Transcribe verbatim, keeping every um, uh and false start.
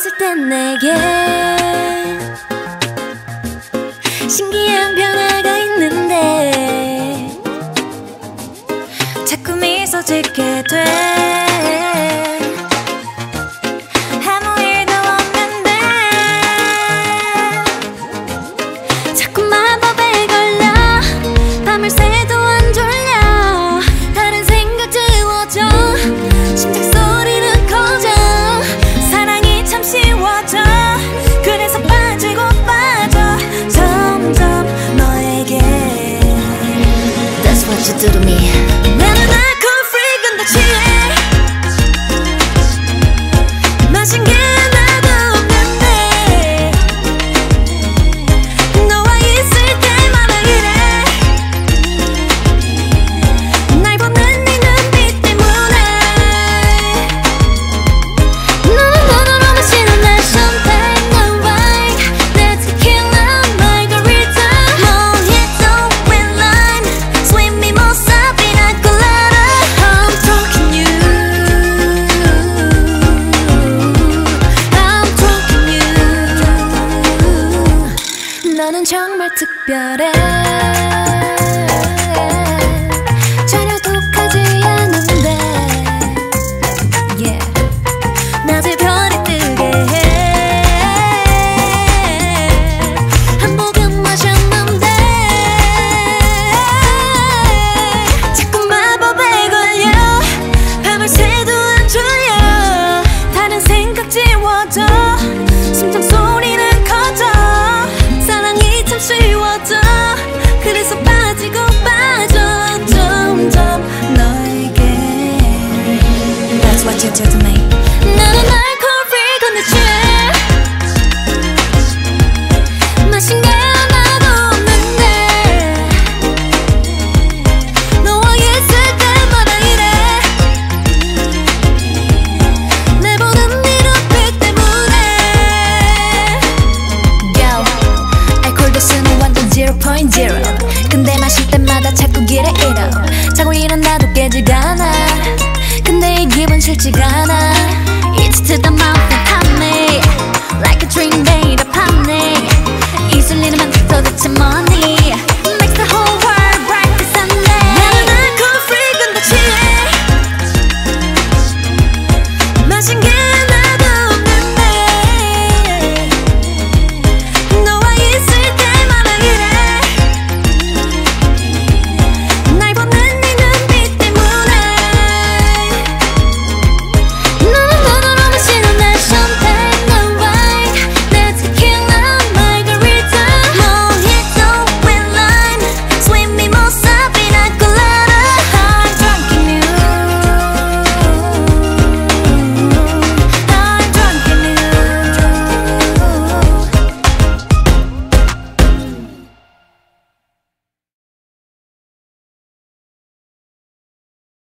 있을 땐 내게 신기한 변화가 있는데 자꾸 미소 짓게 돼. 아무 일도 없는데 자꾸 마법에 걸려 밤을 새도 안 졸려. 다른 생각 지워져 심장 소리는 커져. 사랑이 참 쉬워져. 그래서 빠지고 빠져 점점 너에게. That's what you do to me. 나는 alcohol free 근데 취해. 마신 게 하나도 없는데 너와 있을 때마다 이래. 날 보는 네 눈빛 때문에. 너는 너더러 마시는 내 champagne 난 wine 내 tequila margarita mojito with lime sweet mimosa pina colada. I'm talking you I'm talking you. 너는 정말 특별해. 전혀 독하지 않은데 yeah. 낮에 별이 뜨게 해. 한 모금 마셨는데 자꾸 마법에 걸려. 밤을 새도 안 졸려. 다른 생각 지워져. 심장 소리는 커져. 사랑이 참 쉬워져. 그래서 빠지고 빠져 점점 너에게. That's what you do to me. 나는 alcohol free 근데 취해. 마신 게 하나도 없는데 너와 있을 때마다 이래. 내 보는 네 눈빛 때문에. Yo, 알코올 도수는 완전 zero point zero. 근데 마실 때마다 자꾸 길에 잃어. 자고 일어나도 깨지가 않아. 근데 이 기분 싫지가 않아. It's to the mouth and pop me like a dream made of honey. 이슬리는 만큼 도대체 뭐니.